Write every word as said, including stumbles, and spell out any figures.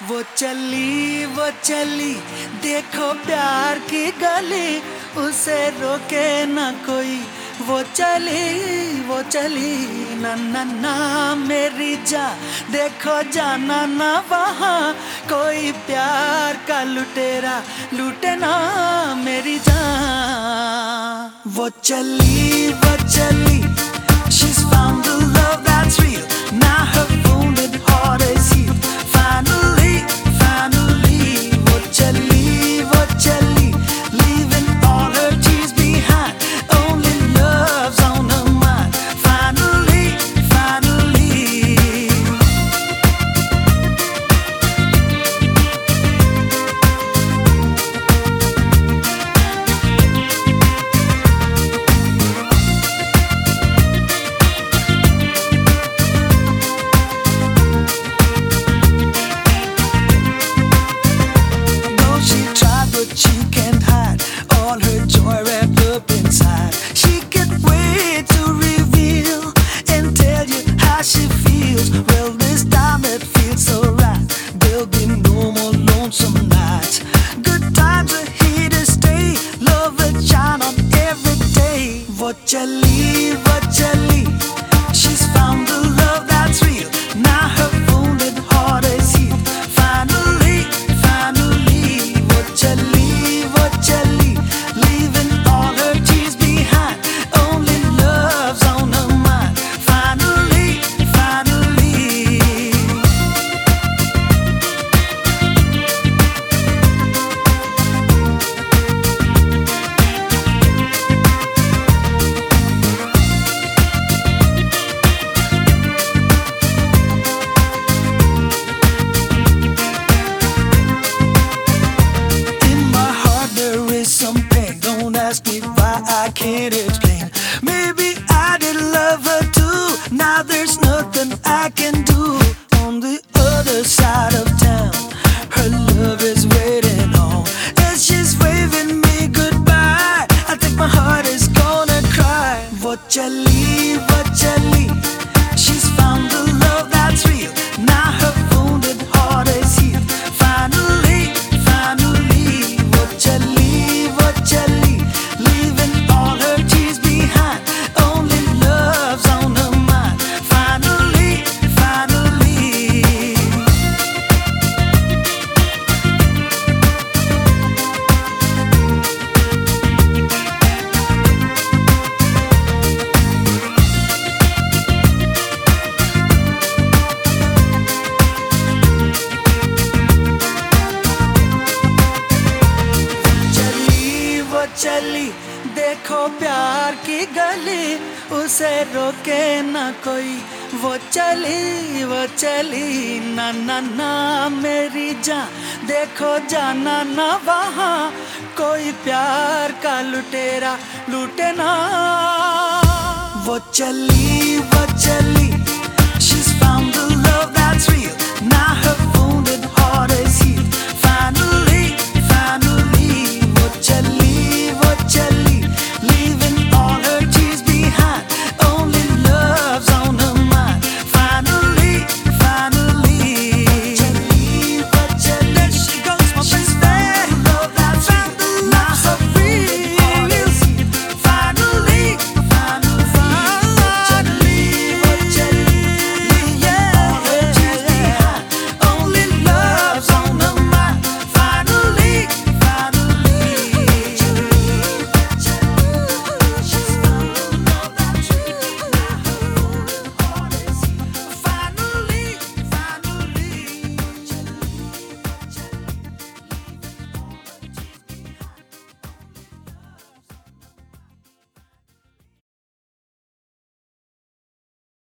वो चली वो चली देखो प्यार की गली, उसे रोके ना कोई। वो चली वो चली ना ना ना मेरी जा, देखो जाना ना वहाँ कोई प्यार का लुटेरा लूटे ना मेरी जान। वो चली वो चली, she's found the love that's real, now her wounded heart is healed. Finally, finally, वो चली वो चली, leaving all her tears behind, only love's on her mind. Finally, finally. She can't hide all her joy wrapped up inside. She can't wait to reveal and tell you how she feels. Well, this time it feels so right. There'll be no more lonesome nights. Good times are here to stay. Love will shine on every day. वो चली वो चली, she's found the love that's real, now her wounded heart is healed. Finally, finally, वो चली वो चली, leaving all her tears behind, only love's on her mind. Finally, finally. Some pain, don't ask me why, I can't explain. Maybe I did love her too, now there's nothing I can do. On the other side of town, her love is waiting on, and she's waving me goodbye. I think my heart is gonna cry. वो चली वो चली, she's found the love that's real, now her wounded heart is healed. Finally, finally, वो चली वो चली, leaving all her tears behind, only love's on her mind. Finally, finally. चली देखो प्यार की गली, उसे रोके ना कोई। वो चली वो चली ना ना ना मेरी जान, देखो जाना ना वहाँ कोई प्यार का लुटेरा लूटे ना। वो चली